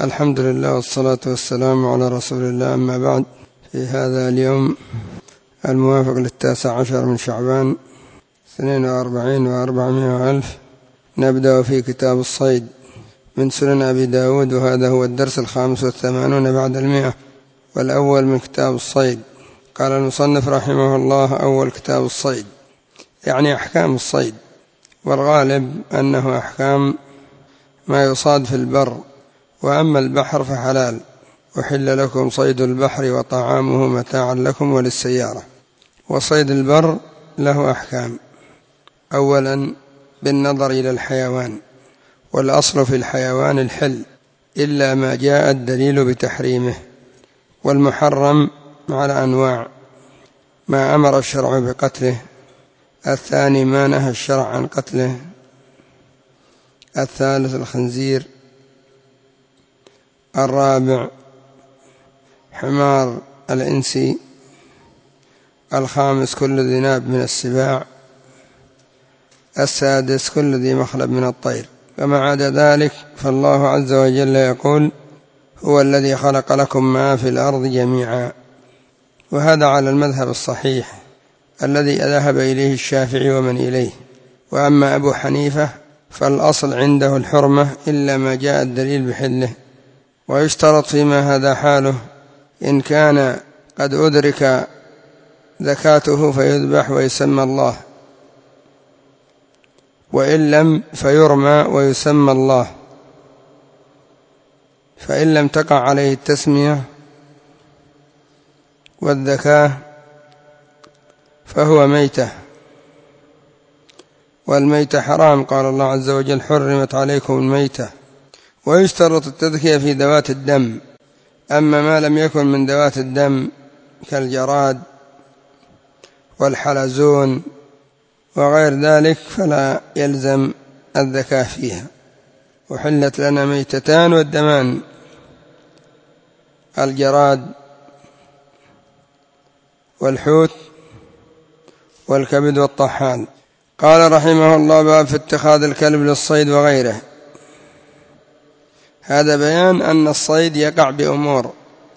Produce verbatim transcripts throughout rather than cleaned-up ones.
الحمد لله والصلاة والسلام على رسول الله، أما بعد. في هذا اليوم الموافق للتاسع عشر من شعبان اثنين وأربعين وأربعمائة وألف نبدأ في كتاب الصيد من سنن أبي داود، وهذا هو الدرس الخامس والثمانون بعد المئة والأول من كتاب الصيد. قال المصنف رحمه الله: أول كتاب الصيد، يعني أحكام الصيد، والغالب أنه أحكام ما يصاد في البر، وأما البحر فحلال. أحل لكم صيد البحر وطعامه متاعا لكم وللسيارة. وصيد البر له أحكام: أولا بالنظر إلى الحيوان، والأصل في الحيوان الحل إلا ما جاء الدليل بتحريمه، والمحرم على أنواع: ما أمر الشرع بقتله، الثاني ما نهى الشرع عن قتله، الثالث الخنزير، الرابع حمار الإنسي، الخامس كل ذي ناب من السباع، السادس كل ذي مخلب من الطير. فما عدا ذلك فالله عز وجل يقول: هو الذي خلق لكم ما في الأرض جميعا. وهذا على المذهب الصحيح الذي ذهب إليه الشافعي ومن إليه. وأما أبو حنيفة فالأصل عنده الحرمة إلا ما جاء الدليل بحله، ويشترط فيما هذا حاله إن كان قد أدرك زكاته فيذبح ويسمى الله، وإن لم فيرمى ويسمى الله، فإن لم تقع عليه التسمية والذكاة فهو ميتة، والميتة حرام، قال الله عز وجل: حرمت عليكم الميتة. ويشترط التذكية في ذوات الدم، أما ما لم يكن من ذوات الدم كالجراد والحلزون وغير ذلك فلا يلزم الذكاة فيها. وحلت لنا ميتتان والدمان: الجراد والحوت والكبد والطحال. قال رحمه الله: باب في اتخاذ الكلب للصيد وغيره. هذا بيان أن الصيد يقع بأمور: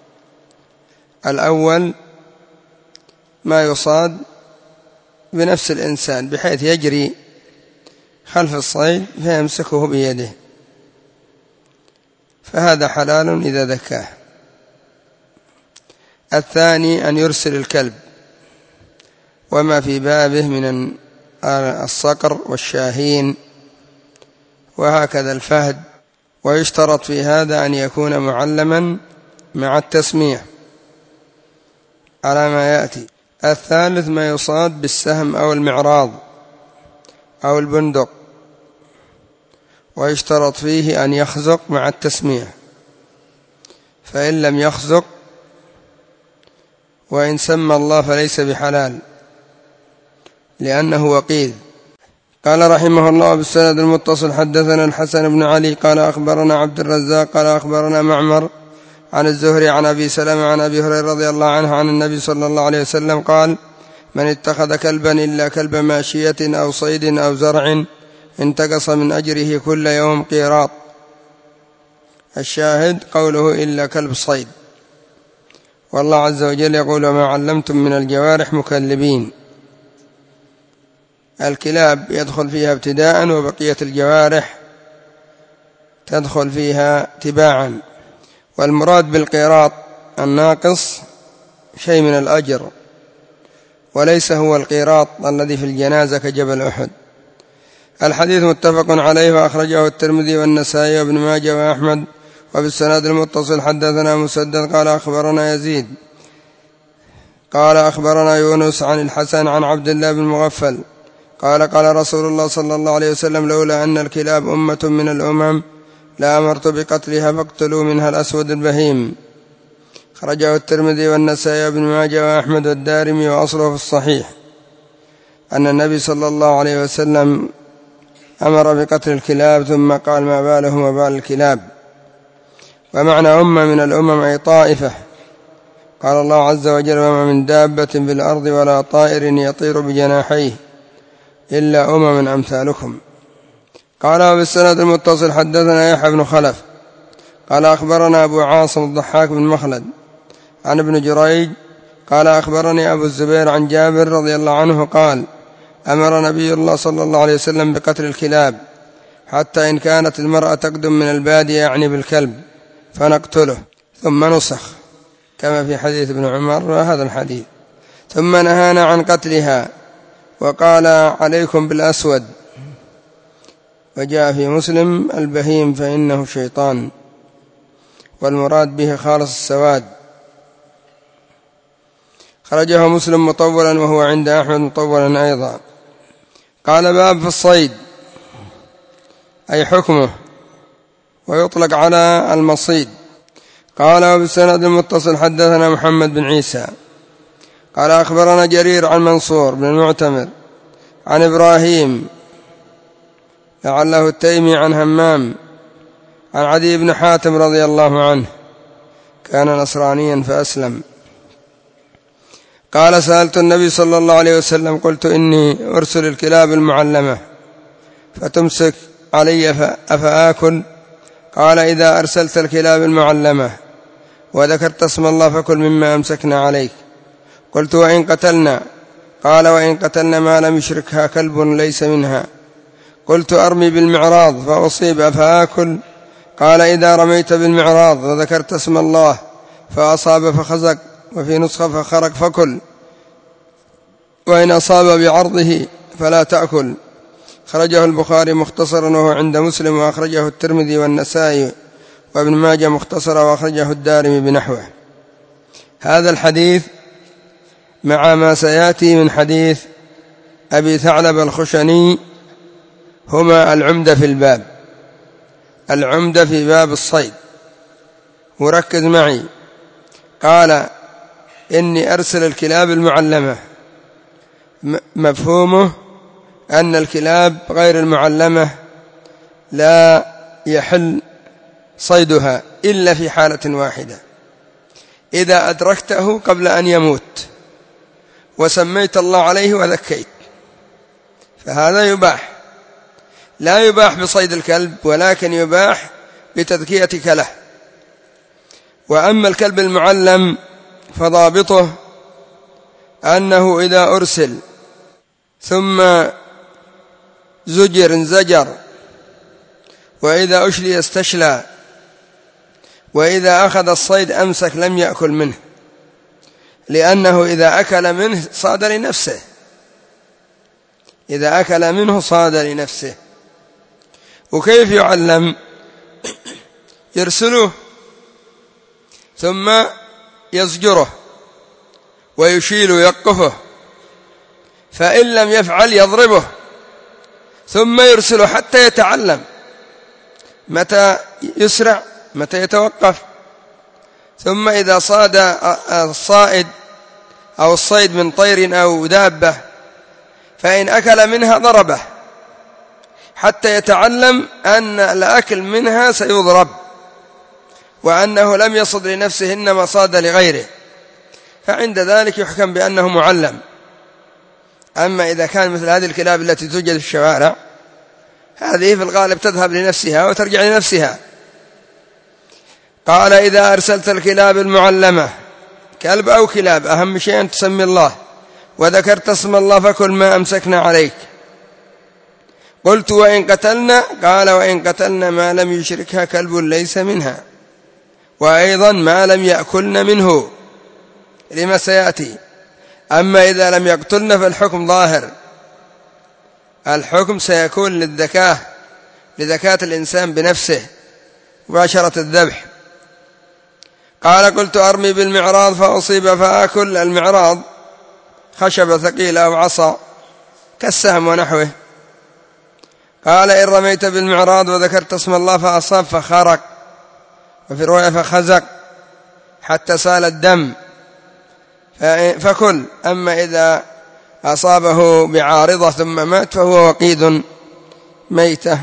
الأول ما يصاد بنفس الإنسان بحيث يجري خلف الصيد فيمسكه بيده، فهذا حلال إذا ذكاه. الثاني أن يرسل الكلب وما في بابه من الصقر والشاهين وهكذا الفهد، ويشترط في هذا أن يكون معلما مع التسمية على ما يأتي. الثالث ما يصاد بالسهم أو المعراض أو البندق، ويشترط فيه أن يخزق مع التسمية، فإن لم يخزق وإن سمى الله فليس بحلال لأنه وقيد. قال رحمه الله: بالسند المتصل حدثنا الحسن بن علي قال أخبرنا عبد الرزاق قال أخبرنا معمر عن الزهري عن أبي سلمة عن أبي هريرة رضي الله عنه عن النبي صلى الله عليه وسلم قال: من اتخذ كلبا إلا كلب ماشية أو صيد أو زرع انتقص من أجره كل يوم قيراط. الشاهد قوله إلا كلب صيد. والله عز وجل يقول: وما علمتم من الجوارح مكلبين. الكلاب يدخل فيها ابتداء، وبقية الجوارح تدخل فيها تباعا. والمراد بالقيراط الناقص شيء من الأجر، وليس هو القيراط الذي في الجنازة كجبل أحد. الحديث متفق عليه، وأخرجه الترمذي والنسائي وابن ماجه وأحمد. وبالسند المتصل حدثنا مسدد قال أخبرنا يزيد قال أخبرنا يونس عن الحسن عن عبد الله بن مغفل قال قال رسول الله صلى الله عليه وسلم: لولا أن الكلاب أمة من الأمم لأمرت بقتلها فاقتلوا منها الأسود البهيم. خرجه الترمذي والنسائي وابن ماجه وأحمد والدارمي. وأصله في الصحيح أن النبي صلى الله عليه وسلم أمر بقتل الكلاب، ثم قال: ما بالهم وبال الكلاب. ومعنى أمة من الأمم أي طائفة. قال الله عز وجل: وما من دابة في الأرض ولا طائر يطير بجناحيه إلا أمم أمثالكم. قال: وبالسند المتصل حدثنا يحيى بن خلف قال أخبرنا أبو عاصم الضحاك بن مخلد عن ابن جريج قال أخبرني أبو الزبير عن جابر رضي الله عنه قال أمر نبي الله صلى الله عليه وسلم بقتل الكلاب حتى إن كانت المرأة تقدم من البادية يعني بالكلب فنقتله، ثم نسخ كما في حديث ابن عمر وهذا الحديث، ثم نهانا عن قتلها وقال عليكم بالأسود، وجاء في مسلم البهيم فإنه شيطان، والمراد به خالص السواد. خرجه مسلم مطولا وهو عند أحمد مطولا أيضا. قال باب في الصيد أي حكمه، ويطلق على المصيد. قال وبالسند المتصل حدثنا محمد بن عيسى قال أخبرنا جرير عن منصور بن المعتمر عن إبراهيم لعله التيمي عن همام عن عدي بن حاتم رضي الله عنه كان نصرانيا فأسلم قال سألت النبي صلى الله عليه وسلم قلت إني أرسل الكلاب المعلمة فتمسك علي أفآكل؟ قال إذا أرسلت الكلاب المعلمة وذكرت اسم الله فكل مما أمسكنا عليك. قلت وإن قتلنا؟ قال وإن قتلنا ما لم يشركها كلب ليس منها. قلت أرمي بالمعراض فأصيب أفآكل؟ قال إذا رميت بالمعراض وذكرت اسم الله فأصاب فخزق، وفي نسخة فخرق فكل، وإن أصاب بعرضه فلا تأكل. خرجه البخاري مختصرا وهو عند مسلم، وأخرجه الترمذي والنسائي وابن ماجه مختصرا، وأخرجه الدارمي بنحوه. هذا الحديث مع ما سيأتي من حديث أبي ثعلب الخشني هما العمدة في الباب، العمدة في باب الصيد. وركز معي، قال إني أرسل الكلاب المعلمة، مفهومه أن الكلاب غير المعلمة لا يحل صيدها إلا في حالة واحدة، إذا أدركته قبل أن يموت وسميت الله عليه وذكيت فهذا يباح، لا يباح بصيد الكلب ولكن يباح بتذكيتك له. وأما الكلب المعلم فضابطه أنه إذا أرسل ثم زجر انزجر، وإذا أشلي استشلى، وإذا أخذ الصيد أمسك لم يأكل منه، لأنه إذا أكل منه صاد لنفسه، إذا أكل منه صاد لنفسه. وكيف يعلم؟ يرسله ثم يزجره ويشيل يقفه، فإن لم يفعل يضربه، ثم يرسله حتى يتعلم متى يسرع متى يتوقف. ثم إذا صاد الصائد أو الصيد من طير أو دابة فإن أكل منها ضربه حتى يتعلم أن الأكل منها سيضرب، وأنه لم يصد لنفسه إنما صاد لغيره، فعند ذلك يحكم بأنه معلم. أما إذا كان مثل هذه الكلاب التي توجد في الشوارع، هذه في الغالب تذهب لنفسها وترجع لنفسها. قال إذا أرسلت الكلاب المعلمة، كلب أو كلاب، أهم شيء أن تسمي الله وذكرت اسم الله فكل ما أمسكنا عليك. قلت وإن قتلنا؟ قال وإن قتلنا ما لم يشركها كلب ليس منها، وأيضا ما لم يأكلن منه لما سيأتي. أما إذا لم يقتلن فالحكم ظاهر، الحكم سيكون للذكاة، لذكاة الإنسان بنفسه مباشرة الذبح. قال قلت أرمي بالمعراض فأصيب فآكل؟ المعراض خشبة ثقيلة أو عصا كالسهم ونحوه. قال إن رميت بالمعراض وذكرت اسم الله فأصاب فخرق، وفي رواية فخزق حتى سال الدم فكل. أما إذا أصابه بعارضة ثم مات فهو وقيد ميتة.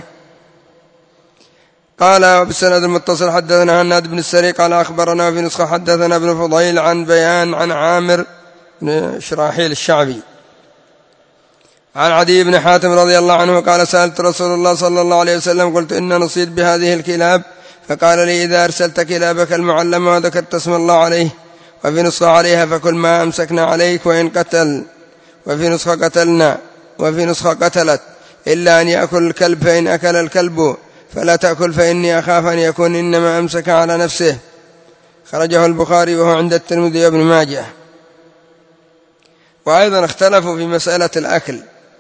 قال وبالسند المتصل حدثنا هناد بن السري قال أخبرنا في نسخة حدثنا ابن فضيل عن بيان عن عامر بن شراحيل الشعبي عن عدي بن حاتم رضي الله عنه قال سألت رسول الله صلى الله عليه وسلم قلت إن نصيد بهذه الكلاب فقال لي إذا أرسلت كلابك المعلمة وذكرت اسم الله عليه وفي نسخة عليها فكل ما أمسكنا عليك وإن قتل، وفي نسخة قتلنا، وفي نسخة قتلت، إلا أن يأكل الكلب، فإن أكل الكلب فلا تأكل فإني أخاف أن يكون إنما أمسك على نفسه. خرجه البخاري وهو عند الترمذي وابن ماجه. وأيضا اختلفوا في مسألة الأكل،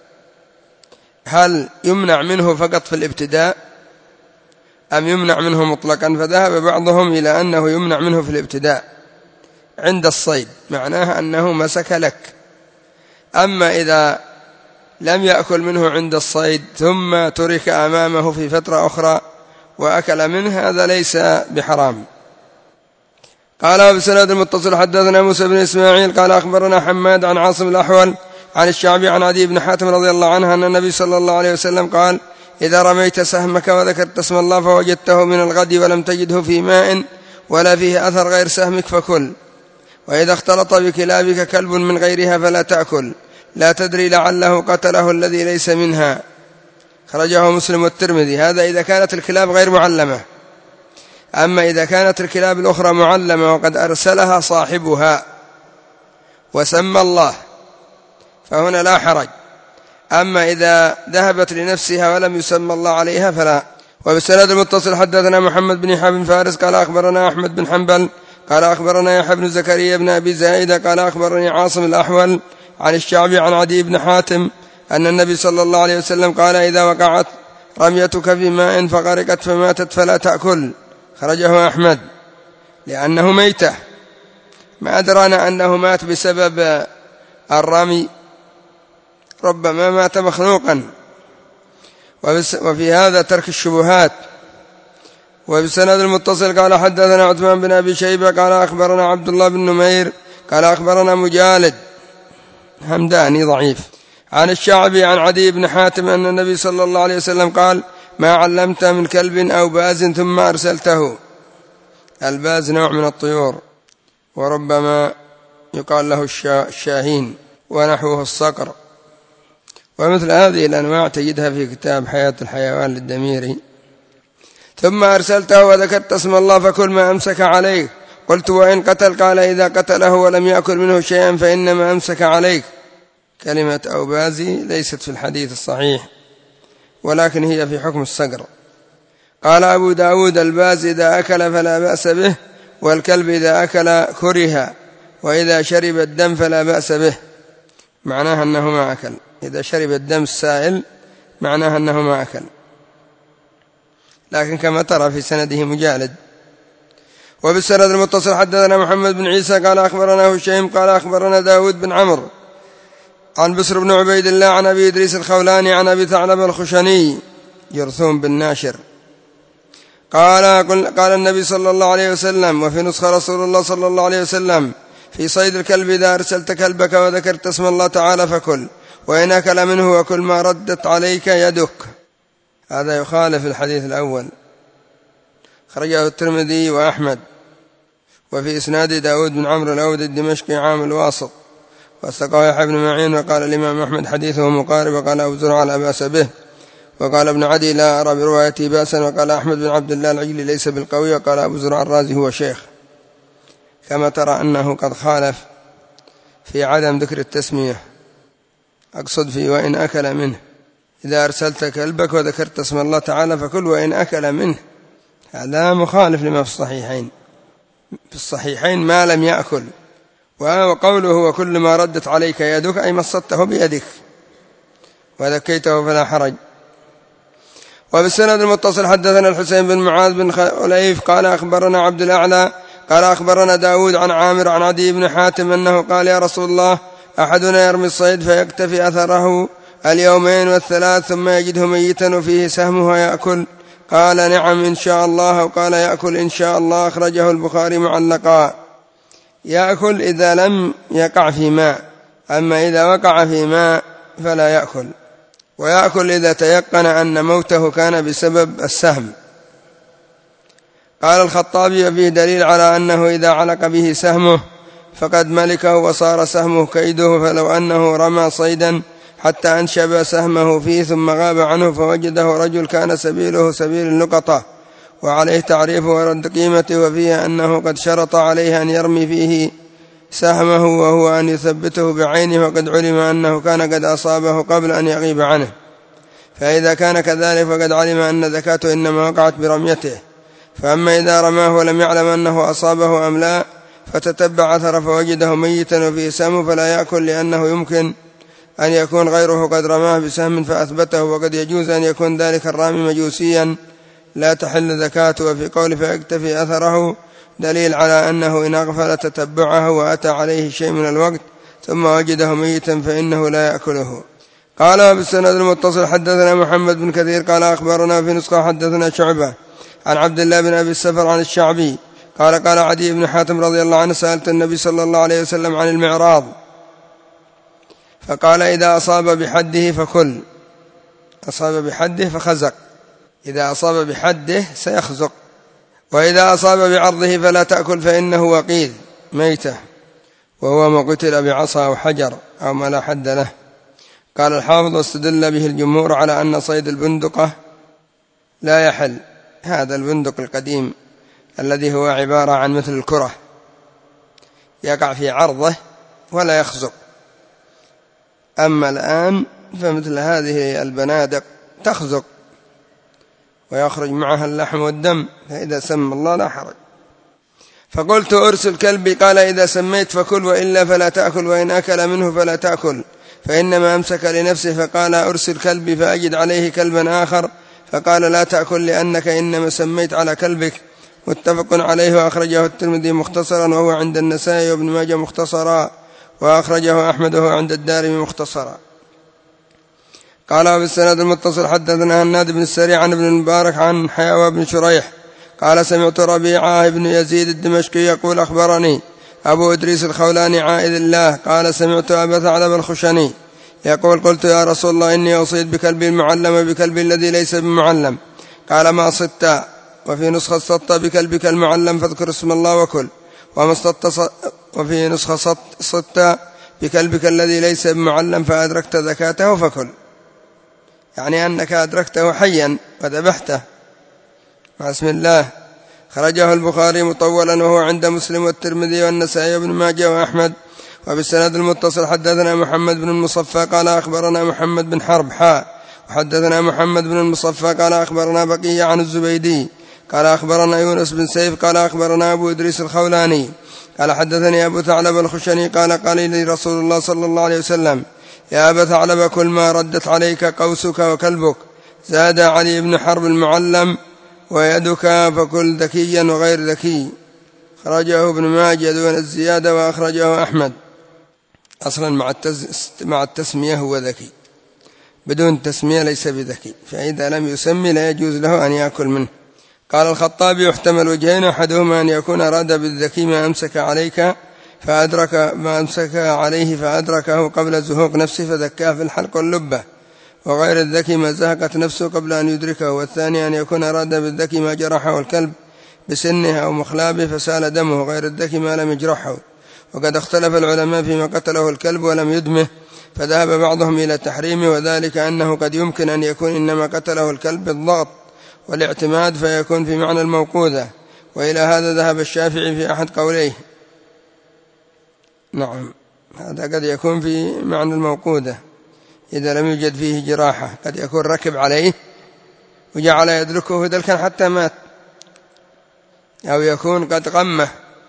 هل يمنع منه فقط في الابتداء أم يمنع منه مطلقا؟ فذهب بعضهم إلى أنه يمنع منه في الابتداء عند الصيد، معناه أنه مسك لك. أما إذا لم يأكل منه عند الصيد ثم ترك أمامه في فترة أخرى وأكل منه، هذا ليس بحرام. قال بسند المتصل حدثنا موسى بن إسماعيل قال أخبرنا حماد عن عاصم الأحول عن الشعبي عن عدي بن حاتم رضي الله عنه أن النبي صلى الله عليه وسلم قال: إذا رميت سهمك وذكرت اسم الله فوجدته من الغد ولم تجده في ماء ولا فيه أثر غير سهمك فكل، وإذا اختلط بكلابك كلب من غيرها فلا تأكل، لا تدري لعله قتله الذي ليس منها. خرجه مسلم والترمذي. هذا إذا كانت الكلاب غير معلمة. أما إذا كانت الكلاب الأخرى معلمة وقد أرسلها صاحبها وسمى الله فهنا لا حرج. أما إذا ذهبت لنفسها ولم يسمى الله عليها فلا. وبالسند المتصل حدثنا محمد بن يحيى بن فارس قال أخبرنا أحمد بن حنبل قال أخبرنا يحيى بن زكريا بن أبي زائدة قال أخبرني عاصم الأحول عن الشعبي عن عدي بن حاتم أن النبي صلى الله عليه وسلم قال: إذا وقعت رميتك في ماء فغرقت فماتت فلا تأكل. خرجه أحمد لأنه ميتة، ما أدرانا أنه مات بسبب الرمي، ربما مات مخنوقا. وفي هذا ترك الشبهات. وبسند المتصل قال حدثنا عثمان بن أبي شيبة قال أخبرنا عبد الله بن نمير قال أخبرنا مجالد همداني ضعيف عن الشعبي عن عدي بن حاتم أن النبي صلى الله عليه وسلم قال: ما علمت من كلب أو باز ثم أرسلته. الباز نوع من الطيور، وربما يقال له الشاهين ونحوه الصقر، ومثل هذه الأنواع تجدها في كتاب حياة الحيوان للدميري. ثم أرسلته وذكرت اسم الله فكل ما أمسك عليك. قلت: وإن قتل؟ قال: إذا قتله ولم يأكل منه شيئا فإنما أمسك عليك. كلمة أوبازي ليست في الحديث الصحيح، ولكن هي في حكم الصقر. قال أبو داود: الباز إذا أكل فلا بأس به، والكلب إذا أكل كره، وإذا شرب الدم فلا بأس به. معناها أنه ما أكل. إذا شرب الدم السائل معناها أنه ما أكل. لكن كما ترى في سنده مجالد. وبالسند المتصل حدثنا محمد بن عيسى قال أخبرنا هشيم قال أخبرنا داود بن عمرو عن بسر بن عبيد الله عن أبي إدريس الخولاني عن أبي ثعلب الخشني يرثون بالناشر قال قال النبي صلى الله عليه وسلم: وفي نسخة رسول الله صلى الله عليه وسلم: في صيد الكلب إذا أرسلت كلبك وذكرت اسم الله تعالى فكل، وإن أكل منه وكل ما ردت عليك يدك. هذا يخالف الحديث الأول. خرجه الترمذي وأحمد. وفي إسناد داود بن عمرو الأودي الدمشقي عام الواسط، وثقه يحيى بن معين. وقال الإمام أحمد حديثه مقارب. وقال أبو زرعة لا بأس به. وقال ابن عدي لا أرى بروايته بأسا. وقال أحمد بن عبد الله العجلي ليس بالقوي. وقال أبو زرعة الرازي هو شيخ. كما ترى أنه قد خالف في عدم ذكر التسمية، أقصد في وإن أكل منه. إذا أرسلت كلبك وذكرت اسم الله تعالى فكل وإن أكل منه، هذا مخالف لما في الصحيحين. في الصحيحين ما لم يأكل. وقوله وكل ما ردت عليك يدك أي مصدته بيدك وذكيته فلا حرج. وبالسند المتصل حدثنا الحسين بن معاذ بن خليف قال أخبرنا عبد الأعلى قال أخبرنا داود عن عامر عن عدي بن حاتم أنه قال: يا رسول الله، أحدنا يرمي الصيد فيكتفي أثره اليومين والثلاث ثم يجده ميتا وفيه سهمه ويأكل؟ قال: نعم إن شاء الله. وقال: يأكل إن شاء الله. أخرجه البخاري معلقا. يأكل إذا لم يقع في ماء، أما إذا وقع في ماء فلا يأكل. ويأكل إذا تيقن أن موته كان بسبب السهم. قال الخطابي: فيه دليل على أنه إذا علق به سهمه فقد ملكه وصار سهمه كيده، فلو أنه رمى صيدا حتى أنشب سهمه فيه ثم غاب عنه فوجده رجل كان سبيله سبيل اللقطة وعليه تعريفه ورد قيمته، وفيه أنه قد شرط عليه أن يرمي فيه سهمه وهو أن يثبته بعينه، وقد علم أنه كان قد أصابه قبل أن يغيب عنه، فإذا كان كذلك فقد علم أن زكاته إنما وقعت برميته. فأما إذا رماه ولم يعلم أنه أصابه أم لا فتتبع أثره فوجده ميتا وفيه سهم فلا يأكل، لأنه يمكن أن يكون غيره قد رماه بسهم فأثبته، وقد يجوز أن يكون ذلك الرامي مجوسيا لا تحل زكاته. وفي قول فيكتفي أثره دليل على أنه إن أغفل تتبعه وأتى عليه شيء من الوقت ثم وجده ميتا فإنه لا يأكله. قال بالسند المتصل حدثنا محمد بن كثير قال أخبرنا في نسخة حدثنا شعبة عن عبد الله بن أبي السفر عن الشعبي قال قال عدي بن حاتم رضي الله عنه سألت النبي صلى الله عليه وسلم عن المعراض فقال إذا أصاب بحده فكل، أصاب بحده فخزق، إذا أصاب بحده سيخزق، وإذا أصاب بعرضه فلا تأكل فإنه وقيذ ميتة، وهو ما قتل بعصا أو حجر أو ما لا حد له. قال الحافظ واستدل به الجمهور على أن صيد البندقة لا يحل، هذا البندق القديم الذي هو عبارة عن مثل الكرة يقع في عرضه ولا يخزق. أما الآن فمثل هذه البنادق تخزق ويخرج معها اللحم والدم، فإذا سمى الله لا حرج. فقلت أرسل كلبي قال إذا سميت فكل وإلا فلا تأكل، وإن أكل منه فلا تأكل فإنما أمسك لنفسه. فقال أرسل كلبي فأجد عليه كلبا آخر فقال لا تأكل لأنك إنما سميت على كلبك. متفق عليه وأخرجه الترمذي مختصرا وهو عند النسائي وابن ماجه مختصرا، وأخرجه أحمد وهو عند الدارمي مختصرا. قال بالسند المتصل حدثنا هناد بن السريع عن ابن المبارك عن حيوى بن شريح قال سمعت ربيعة بن يزيد الدمشقي يقول أخبرني أبو إدريس الخولاني عائذ الله قال سمعت أبا ثعلب الخشني يقول قلت يا رسول الله إني أصيد بكلبي المعلم بكلبي الذي ليس بمعلم، قال ما صدت، وفي نسخة صدت بكلبك المعلم فاذكر اسم الله وكل، وما صدت وفي نسخة صدت بكلبك الذي ليس بمعلم فأدركت زكاته فكل، يعني أنك أدركته حيا وذبحته مع اسم الله. خرجه البخاري مطولا وهو عند مسلم والترمذي والنسائي وابن ماجه وأحمد. وبالسند المتصل حدثنا محمد بن المصفى قال أخبرنا محمد بن حرب حاء وحدثنا محمد بن المصفى قال أخبرنا بقية عن الزبيدي قال أخبرنا يونس بن سيف قال أخبرنا أبو إدريس الخولاني قال حدثني أبو ثعلب الخشني قال قال لي رسول الله صلى الله عليه وسلم يا أبا ثعلب كل ما ردت عليك قوسك وكلبك. زاد علي بن حرب المعلم ويدك فكل ذكيا وغير ذكي. خرجه ابن ماجه دون الزيادة وأخرجه أحمد. أصلا مع, التز... مع التسمية هو ذكي، بدون تسمية ليس بذكي، فإذا لم يسمي لا يجوز له أن يأكل منه. قال الخطابي يحتمل وجهين، أحدهما أن يكون أراد بالذكي ما أمسك عليك فأدرك ما أمسك عليه فأدركه قبل زهوق نفسه فذكاه في الحلق واللبة، وغير الذكي ما زهقت نفسه قبل أن يدركه. والثاني أن يكون أراد بالذكي ما جرحه الكلب بسنه أو مخلابه فسال دمه، غير الذكي ما لم يجرحه. وقد اختلف العلماء فيما قتله الكلب ولم يدمه، فذهب بعضهم إلى تحريمه، وذلك أنه قد يمكن أن يكون إنما قتله الكلب بالضغط والاعتماد فيكون في معنى الموقوذة، وإلى هذا ذهب الشافعي في أحد قوليه. نعم، هذا قد يكون في معنى الموقوذة إذا لم يوجد فيه جراحة، قد يكون ركب عليه وجعل يدركه دلكا حتى مات، أو يكون قد غمه.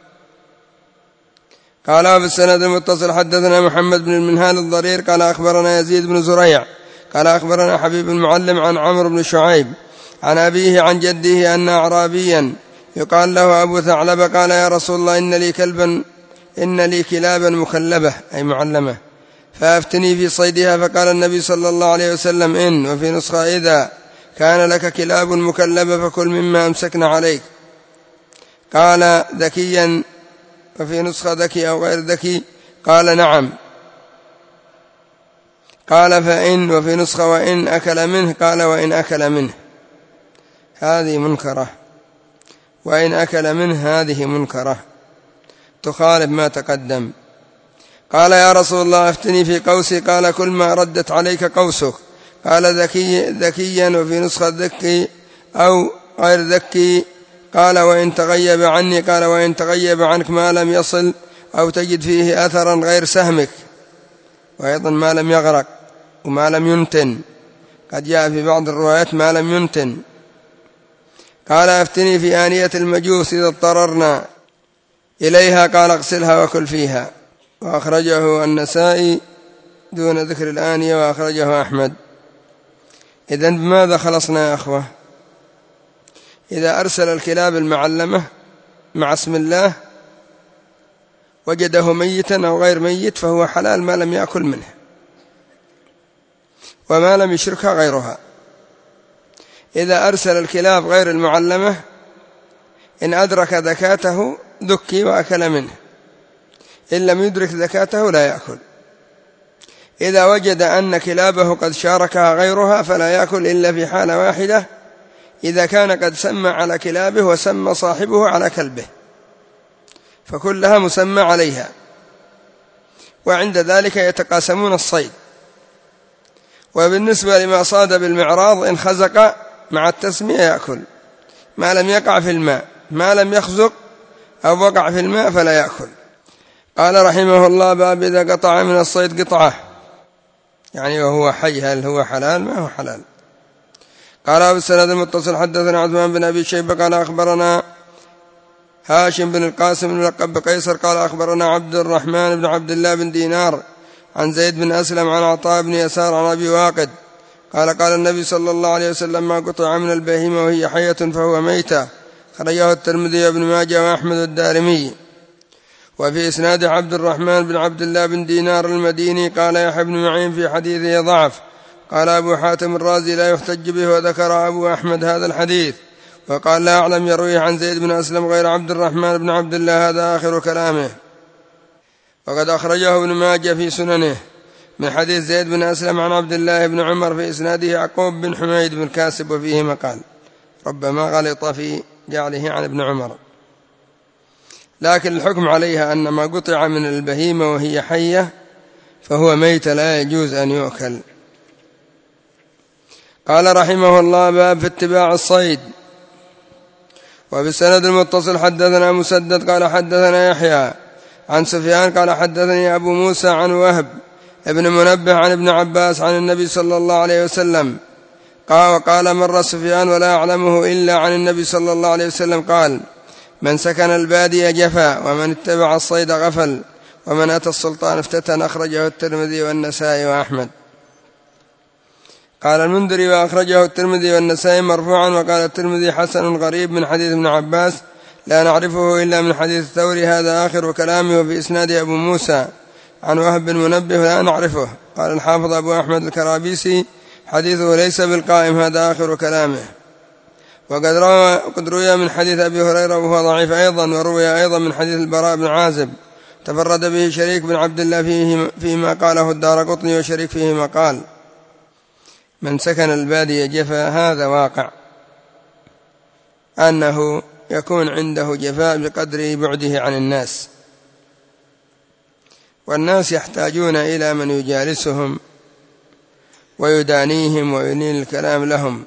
قال بالسند المتصل حدثنا محمد بن المنهال الضرير قال أخبرنا يزيد بن زريع قال أخبرنا حبيب المعلم عن عمرو بن شعيب عن أبيه عن جده أن أعرابيا يقال له أبو ثعلب قال يا رسول الله إن لي كلبا إن لي كلابا مكلبة أي معلمة فأفتني في صيدها. فقال النبي صلى الله عليه وسلم إن، وفي نسخة إذا كان لك كلاب مكلبة فكل مما أمسكنا عليك. قال ذكيا، وفي نسخة ذكي أو غير ذكي. قال نعم. قال فإن، وفي نسخة وإن أكل منه. قال وإن أكل منه هذه منكرة، وإن أكل منه هذه منكرة تخالف ما تقدم. قال يا رسول الله افتني في قوسي. قال كل ما ردت عليك قوسك. قال ذكي ذكيا، وفي نسخة ذكي أو غير ذكي؟ قال وإن تغيب عني قال وإن تغيب عنك ما لم يصل أو تجد فيه أثرا غير سهمك، وأيضا ما لم يغرق وما لم ينتن، قد جاء في بعض الروايات ما لم ينتن. قال أفتني في آنية المجوس إذا اضطررنا إليها، قال اغسلها وكل فيها. وأخرجه النسائي دون ذكر الآنية، وأخرجه أحمد. إذن بماذا خلصنا يا أخوة؟ إذا أرسل الكلاب المعلمة مع اسم الله وجده ميتا أو غير ميت فهو حلال ما لم يأكل منه وما لم يشركها غيرها. إذا أرسل الكلاب غير المعلمة إن أدرك ذكاته ذكي وأكل منه، إن لم يدرك ذكاته لا يأكل. إذا وجد أن كلابه قد شاركها غيرها فلا يأكل إلا في حالة واحدة، إذا كان قد سمى على كلابه وسمى صاحبه على كلبه، فكلها مسمى عليها، وعند ذلك يتقاسمون الصيد. وبالنسبة لما صاد بالمعراض إن خزق مع التسمية يأكل، ما لم يقع في الماء، ما لم يخزق أو وقع في الماء فلا يأكل. قال رحمه الله: باب إذا قطع من الصيد قطعة، يعني وهو حي هل هو حلال؟ ما هو حلال. قال أبو السند المتصل حدثنا عثمان بن أبي شيبة قال أخبرنا هاشم بن القاسم الملقب بقيصر قال أخبرنا عبد الرحمن بن عبد الله بن دينار عن زيد بن أسلم عن عطاء بن يسار عن أبي واقد قال قال النبي صلى الله عليه وسلم: ما قطع من البهيمة وهي حية فهو ميتة. خرجه الترمذي وابن ماجه وأحمد الدارمي. وفي إسناد عبد الرحمن بن عبد الله بن دينار المديني قال يحيى بن معين في حديثه ضعف. قال أبو حاتم الرازي لا يحتج به، وذكر أبو أحمد هذا الحديث وقال لا أعلم يرويه عن زيد بن أسلم غير عبد الرحمن بن عبد الله، هذا آخر كلامه. وقد أخرجه ابن ماجه في سننه من حديث زيد بن أسلم عن عبد الله بن عمر في إسناده يعقوب بن حميد بن كاسب وفيه مقال، ربما غلط في جعله عن ابن عمر، لكن الحكم عليها أن ما قطع من البهيمة وهي حية فهو ميت لا يجوز أن يؤكل. قال رحمه الله: باب في اتباع الصيد. وبالسند المتصل حدثنا مسدد قال حدثنا يحيى عن سفيان قال حدثني أبو موسى عن وهب ابن منبه عن ابن عباس عن النبي صلى الله عليه وسلم قال وقال مر سفيان ولا أعلمه إلا عن النبي صلى الله عليه وسلم قال: من سكن البادية جفا، ومن اتبع الصيد غفل، ومن أتى السلطان افتتن. أخرجه الترمذي والنسائي وأحمد. قال المنذري: وأخرجه الترمذي والنسائي مرفوعا. وقال الترمذي: حسن غريب من حديث ابن عباس لا نعرفه إلا من حديث الثوري، هذا آخر كلامه. وفي إسناد أبو موسى عن وهب بن منبه لا نعرفه. قال الحافظ أبو أحمد الكرابيسي: حديثه ليس بالقائم، هذا آخر كلامه. وقد روى قد روي من حديث أبي هريرة وهو ضعيف أيضا، وروي أيضا من حديث البراء بن عازب تفرد به شريك بن عبد الله فيه فيما قاله الدارقطني، وشريك فيه ما قال: من سكن البادية جفا، هذا واقع أنه يكون عنده جفاء بقدر بعده عن الناس، والناس يحتاجون إلى من يجالسهم ويدانيهم وينيل الكلام لهم.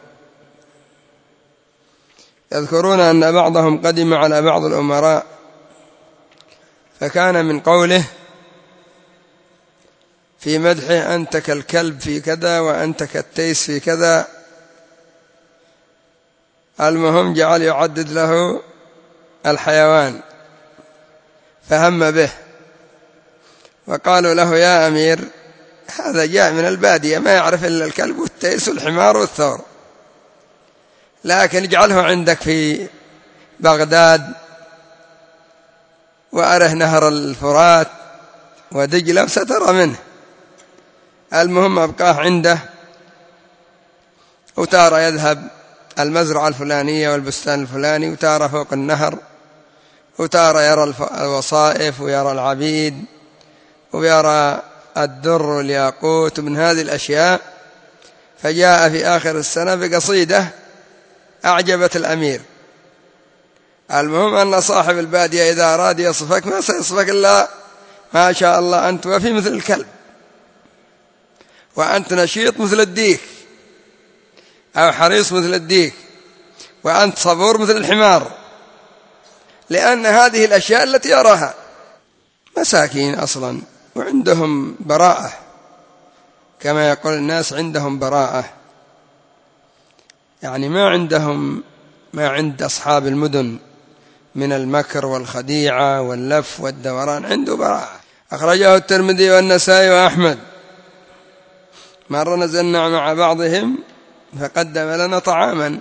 يذكرون أن بعضهم قدم على بعض الأمراء فكان من قوله في مدحه: أنت كالكلب في كذا وأنت كالتيس في كذا. المهم جعل يعدد له الحيوان فهم به، وقالوا له: يا أمير، هذا جاء من البادية ما يعرف إلا الكلب والتيس والحمار والثور، لكن اجعله عندك في بغداد وأره نهر الفرات ودجلة سترى منه. المهم أبقاه عنده، وتارى يذهب المزرعة الفلانية والبستان الفلاني، وتارى فوق النهر، وتارى يرى الوصائف ويرى العبيد ويرى الدر والياقوت من هذه الأشياء. فجاء في آخر السنة بقصيدة أعجبت الأمير. المهم أن صاحب البادية إذا أراد يصفك ما سيصفك إلا ما شاء الله، أنت وفي مثل الكلب، وأنت نشيط مثل الديك أو حريص مثل الديك، وأنت صبور مثل الحمار، لأن هذه الأشياء التي يراها. مساكين أصلا وعندهم براءة، كما يقول الناس عندهم براءة، يعني ما عندهم ما عند أصحاب المدن من المكر والخديعة واللف والدوران، عنده براءة. أخرجه الترمذي والنسائي وأحمد. مرة نزلنا مع بعضهم فقدم لنا طعاما،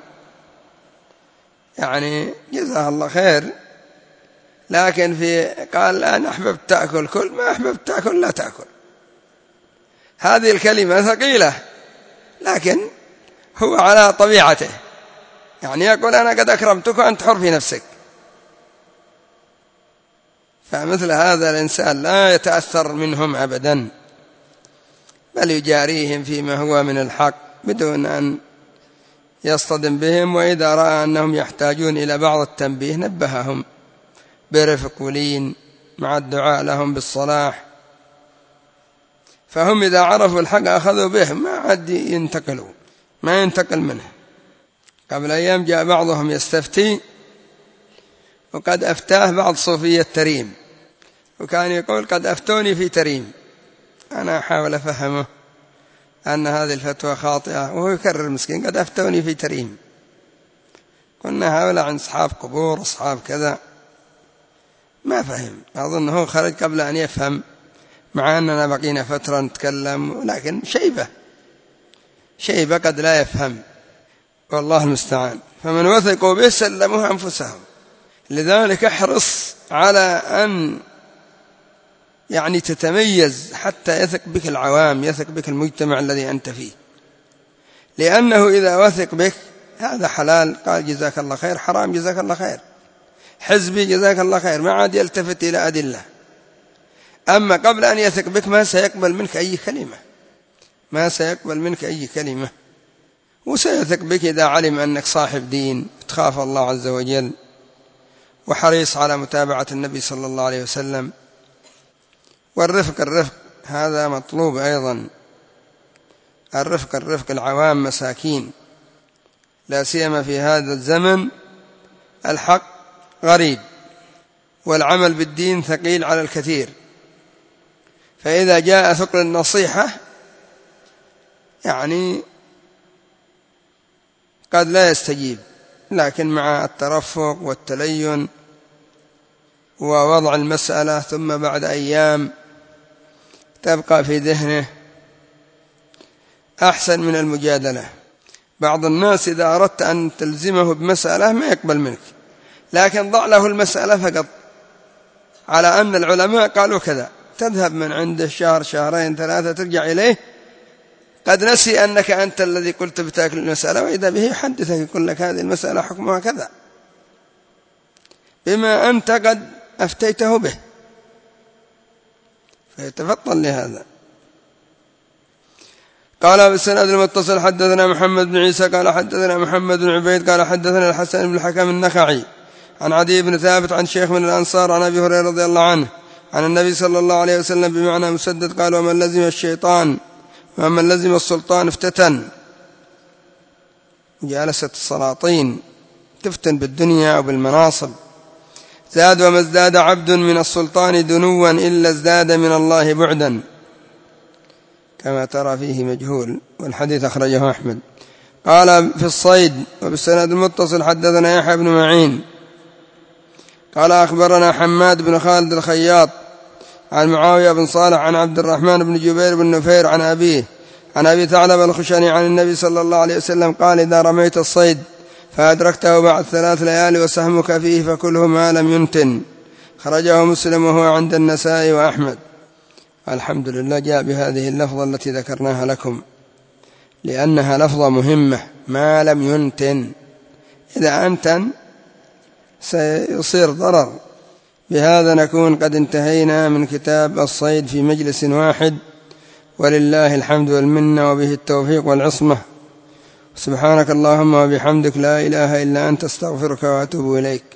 يعني جزاه الله خير، لكن في قال أنا أحببت تأكل كل، ما أحببت تأكل لا تأكل. هذه الكلمة ثقيلة، لكن هو على طبيعته، يعني يقول أنا قد أكرمتك وأنت حر في نفسك. فمثل هذا الإنسان لا يتأثر منهم أبدا، بل يجاريهم فيما هو من الحق بدون أن يصطدم بهم، وإذا رأى أنهم يحتاجون إلى بعض التنبيه نبههم برفق ولين مع الدعاء لهم بالصلاح. فهم إذا عرفوا الحق أخذوا به، ما عاد ينتقلوا، ما ينتقل منه. قبل أيام جاء بعضهم يستفتي، وقد أفتاه بعض صوفية تريم، وكان يقول قد أفتوني في تريم. أنا أحاول أفهمه أن هذه الفتوى خاطئة، وهو يكرر مسكين قد أفتوني في تريم. قلنا هؤلاء عن أصحاب قبور، أصحاب كذا، ما فهم. أظنه خرج قبل أن يفهم، مع أننا بقينا فترة نتكلم، لكن شيبة شيبة قد لا يفهم، والله المستعان. فمن وثقوا به سلموه أنفسهم. لذلك احرص على أن يعني تتميز حتى يثق بك العوام، يثق بك المجتمع الذي أنت فيه، لأنه إذا وثق بك هذا حلال قال جزاك الله خير، حرام جزاك الله خير، حزبي جزاك الله خير، ما عاد يلتفت إلى أدلة. أما قبل أن يثق بك ما سيقبل منك أي كلمة، ما سيقبل منك أي كلمة، وسيثق بك إذا علم أنك صاحب دين، تخاف الله عز وجل، وحريص على متابعة النبي صلى الله عليه وسلم. والرفق الرفق هذا مطلوب أيضا، الرفق الرفق العوام مساكين، لا سيما في هذا الزمن الحق غريب، والعمل بالدين ثقيل على الكثير. فإذا جاء ثقل النصيحة يعني قد لا يستجيب، لكن مع الترفق والتلين ووضع المسألة ثم بعد أيام تبقى في ذهنه أحسن من المجادلة. بعض الناس إذا أردت أن تلزمه بمسألة ما يقبل منك، لكن ضع له المسألة فقط على أن العلماء قالوا كذا، تذهب من عنده شهر شهرين ثلاثة ترجع إليه قد نسي أنك أنت الذي قلت بتأكل المسألة، وإذا به يحدثك يقول لك هذه المسألة حكمها كذا بما أنت قد أفتيته به، فيتفطن لهذا. قال بالسند المتصل حدثنا محمد بن عيسى قال حدثنا محمد بن عبيد قال حدثنا الحسن بن الحكم النخعي عن عدي بن ثابت عن شيخ من الأنصار عن أبي هريرة رضي الله عنه عن النبي صلى الله عليه وسلم بمعنى مسدد قال ومن لزم الشيطان ومن لزم السلطان افتتن. جالسة السلاطين تفتن بالدنيا وبالمناصب. زاد وما ازداد عبد من السلطان دنوا إلا ازداد من الله بعدا، كما ترى فيه مجهول، والحديث أخرجه أحمد. قال في الصيد وبالسند المتصل حدثنا يحيى بن معين قال أخبرنا حماد بن خالد الخياط عن معاوية بن صالح عن عبد الرحمن بن جبير بن نفير عن أبيه عن أبي ثعلب الخشني عن النبي صلى الله عليه وسلم قال إذا رميت الصيد فأدركته بعد ثلاث ليالي وسهمك فيه فكله ما لم ينتن. خرجه مسلم وهو عند النسائي وأحمد. الحمد لله جاء بهذه اللفظة التي ذكرناها لكم لأنها لفظة مهمة، ما لم ينتن، إذا أنتن سيصير ضرر. بهذا نكون قد انتهينا من كتاب الصيد في مجلس واحد، ولله الحمد والمنة وبه التوفيق والعصمة. سبحانك اللهم وبحمدك لا إله إلا أنت استغفرك وأتوب إليك.